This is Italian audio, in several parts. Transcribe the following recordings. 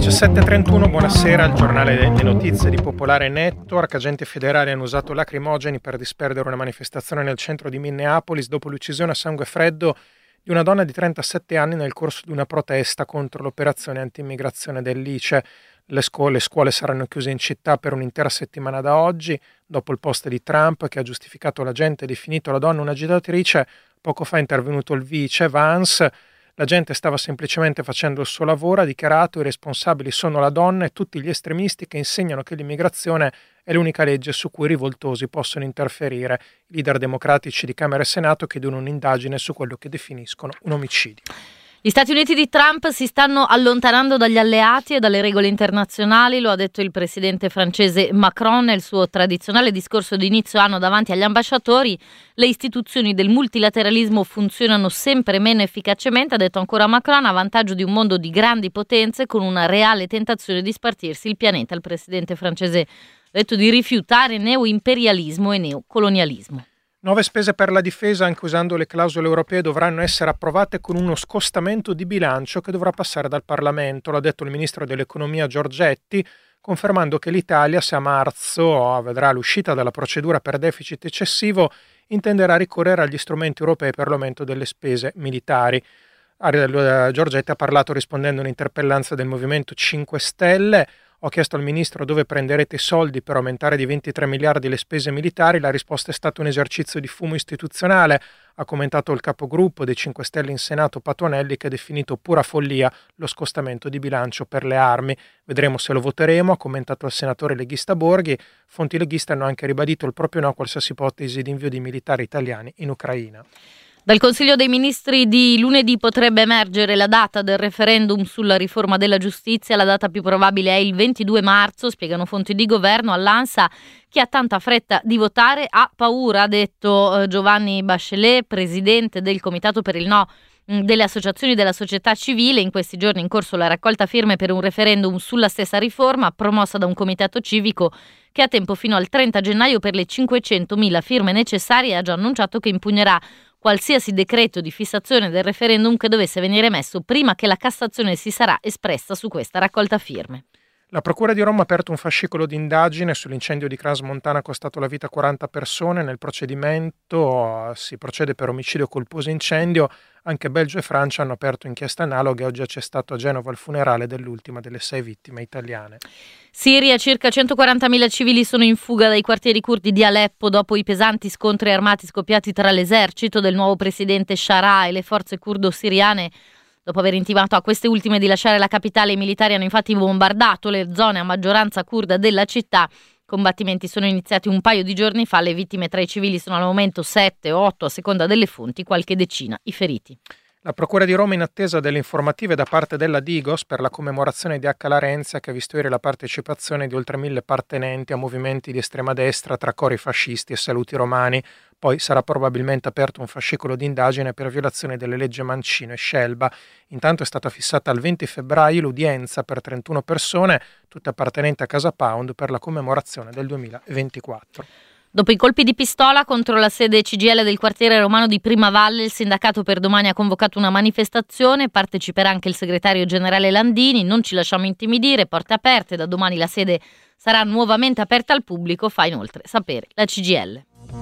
17.31, buonasera, il giornale delle notizie di Popolare Network. Agenti federali hanno usato lacrimogeni per disperdere una manifestazione nel centro di Minneapolis dopo l'uccisione a sangue freddo di una donna di 37 anni nel corso di una protesta contro l'operazione anti-immigrazione dell'ICE. Le scuole saranno chiuse in città per un'intera settimana da oggi, dopo il post di Trump che ha giustificato l'agente e definito la donna un'agitatrice. Poco fa è intervenuto il vice Vance. La gente stava semplicemente facendo il suo lavoro, ha dichiarato: i responsabili sono la donna e tutti gli estremisti che insegnano che l'immigrazione è l'unica legge su cui i rivoltosi possono interferire. I leader democratici di Camera e Senato chiedono un'indagine su quello che definiscono un omicidio. Gli Stati Uniti di Trump si stanno allontanando dagli alleati e dalle regole internazionali, lo ha detto il presidente francese Macron nel suo tradizionale discorso di inizio anno davanti agli ambasciatori. Le istituzioni del multilateralismo funzionano sempre meno efficacemente, ha detto ancora Macron, a vantaggio di un mondo di grandi potenze con una reale tentazione di spartirsi il pianeta. Il presidente francese ha detto di rifiutare neoimperialismo e neocolonialismo. Nuove spese per la difesa, anche usando le clausole europee, dovranno essere approvate con uno scostamento di bilancio che dovrà passare dal Parlamento, l'ha detto il ministro dell'economia Giorgetti, confermando che l'Italia, se a marzo vedrà l'uscita dalla procedura per deficit eccessivo, intenderà ricorrere agli strumenti europei per l'aumento delle spese militari. Giorgetti ha parlato rispondendo a un'interpellanza del Movimento 5 Stelle. Ho chiesto al ministro dove prenderete i soldi per aumentare di 23 miliardi le spese militari. La risposta è stata un esercizio di fumo istituzionale, ha commentato il capogruppo dei 5 Stelle in Senato Patuanelli, che ha definito pura follia lo scostamento di bilancio per le armi. Vedremo se lo voteremo, ha commentato il senatore leghista Borghi. Fonti leghiste hanno anche ribadito il proprio no a qualsiasi ipotesi di invio di militari italiani in Ucraina. Dal Consiglio dei Ministri di lunedì potrebbe emergere la data del referendum sulla riforma della giustizia. La data più probabile è il 22 marzo, spiegano fonti di governo all'ANSA. Chi ha tanta fretta di votare ha paura, ha detto Giovanni Bachelet, presidente del Comitato per il No delle associazioni della società civile. In questi giorni è in corso la raccolta firme per un referendum sulla stessa riforma, promossa da un comitato civico che ha tempo fino al 30 gennaio per le 500.000 firme necessarie e ha già annunciato che impugnerà qualsiasi decreto di fissazione del referendum che dovesse venire emesso prima che la Cassazione si sarà espressa su questa raccolta firme. La Procura di Roma ha aperto un fascicolo di indagine sull'incendio di Crans-Montana, costato la vita a 40 persone. Nel procedimento si procede per omicidio colposo incendio. Anche Belgio e Francia hanno aperto inchieste analoghe. Oggi c'è stato a Genova il funerale dell'ultima delle 6 vittime italiane. Siria, circa 140.000 civili sono in fuga dai quartieri curdi di Aleppo dopo i pesanti scontri armati scoppiati tra l'esercito del nuovo presidente Shara e le forze curdo-siriane. Dopo aver intimato a queste ultime di lasciare la capitale, i militari hanno infatti bombardato le zone a maggioranza curda della città. Combattimenti sono iniziati un paio di giorni fa. Le vittime tra i civili sono al momento 7 o 8 a seconda delle fonti, qualche decina i feriti. La Procura di Roma, in attesa delle informative da parte della Digos per la commemorazione di H. Larenzia, che ha visto ieri la partecipazione di oltre 1.000 appartenenti a movimenti di estrema destra tra cori fascisti e saluti romani. Poi sarà probabilmente aperto un fascicolo di indagine per violazione delle leggi Mancino e Scelba. Intanto è stata fissata al 20 febbraio l'udienza per 31 persone, tutte appartenenti a Casa Pound, per la commemorazione del 2024. Dopo i colpi di pistola contro la sede CGIL del quartiere romano di Primavalle, il sindacato per domani ha convocato una manifestazione, parteciperà anche il segretario generale Landini. Non ci lasciamo intimidire, porte aperte, da domani la sede sarà nuovamente aperta al pubblico, fa inoltre sapere la CGIL.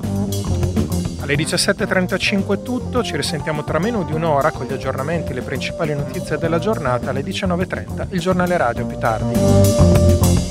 Alle 17.35 è tutto, ci risentiamo tra meno di un'ora con gli aggiornamenti e le principali notizie della giornata. Alle 19.30 il giornale radio, più tardi.